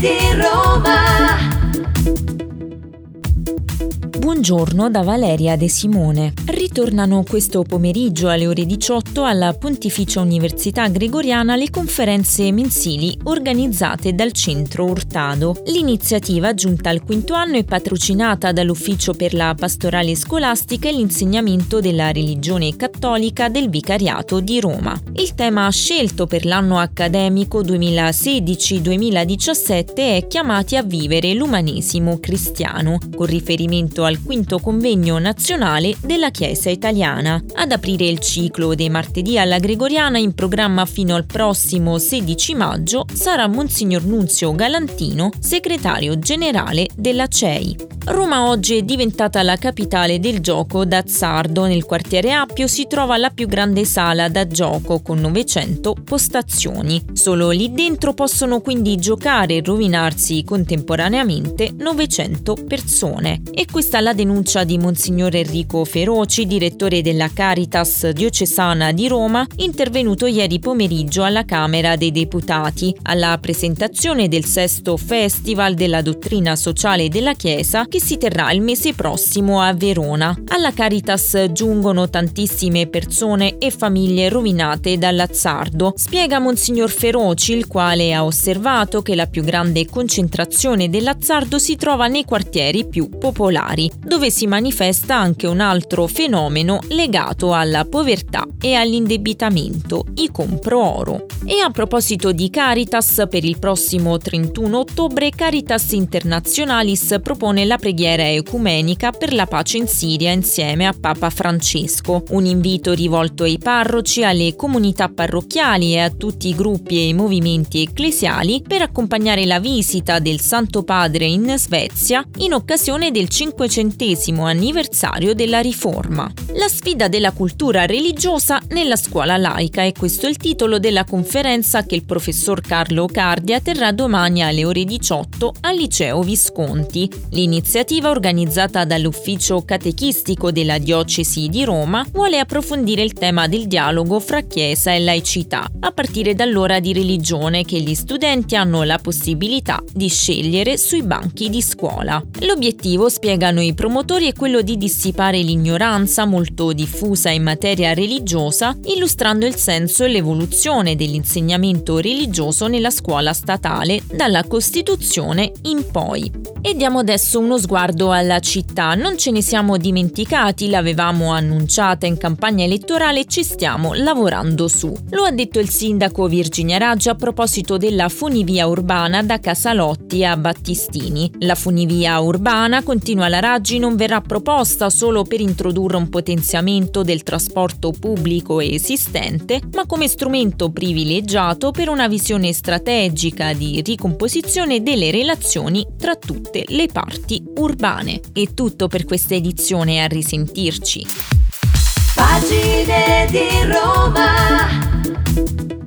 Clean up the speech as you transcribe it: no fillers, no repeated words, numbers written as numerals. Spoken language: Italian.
di Roma. Buongiorno da Valeria De Simone. Ritornano questo pomeriggio alle ore 18 alla Pontificia Università Gregoriana le conferenze mensili organizzate dal Centro Hurtado. L'iniziativa, giunta al quinto anno, è patrocinata dall'Ufficio per la Pastorale Scolastica e l'Insegnamento della Religione Cattolica del Vicariato di Roma. Il tema scelto per l'anno accademico 2016-2017 è Chiamati a vivere l'umanesimo cristiano, con riferimento al quinto convegno nazionale della Chiesa italiana. Ad aprire il ciclo dei martedì alla Gregoriana, in programma fino al prossimo 16 maggio, sarà Monsignor Nunzio Galantino, segretario generale della CEI. Roma oggi è diventata la capitale del gioco d'azzardo. Nel quartiere Appio si trova la più grande sala da gioco con 900 postazioni. Solo lì dentro possono quindi giocare e rovinarsi contemporaneamente 900 persone. E questa è la denuncia di Monsignor Enrico Feroci, direttore della Caritas diocesana di Roma, intervenuto ieri pomeriggio alla Camera dei Deputati alla presentazione del sesto Festival della Dottrina Sociale della Chiesa, che si terrà il mese prossimo a Verona. Alla Caritas giungono tantissime persone e famiglie rovinate dall'azzardo, spiega Monsignor Feroci, il quale ha osservato che la più grande concentrazione dell'azzardo si trova nei quartieri più popolari, dove si manifesta anche un altro fenomeno legato alla povertà e all'indebitamento, i compro oro. E a proposito di Caritas, per il prossimo 31 ottobre Caritas Internationalis propone la preghiera ecumenica per la pace in Siria insieme a Papa Francesco, un invito rivolto ai parroci, alle comunità parrocchiali e a tutti i gruppi e i movimenti ecclesiali per accompagnare la visita del Santo Padre in Svezia in occasione del 500° anniversario della Riforma. La sfida della cultura religiosa nella scuola laica è questo il titolo della conferenza che il professor Carlo Cardia terrà domani alle ore 18 al Liceo Visconti. L'iniziativa, organizzata dall'Ufficio Catechistico della Diocesi di Roma, vuole approfondire il tema del dialogo fra Chiesa e laicità, a partire dall'ora di religione che gli studenti hanno la possibilità di scegliere sui banchi di scuola. L'obiettivo, spiegano i promotori, è quello di dissipare l'ignoranza molto diffusa in materia religiosa, illustrando il senso e l'evoluzione dell'insegnamento religioso nella scuola statale dalla Costituzione in poi. E diamo adesso uno sguardo alla città. Non ce ne siamo dimenticati, l'avevamo annunciata in campagna elettorale e ci stiamo lavorando su. Lo ha detto il sindaco Virginia Raggi a proposito della funivia urbana da Casalotti a Battistini. La funivia urbana, continua la Raggi, non verrà proposta solo per introdurre un potenziamento del trasporto pubblico esistente, ma come strumento privilegiato per una visione strategica di ricomposizione delle relazioni tra tutte le parti urbane. È tutto per questa edizione, a risentirci. Pagine di Roma.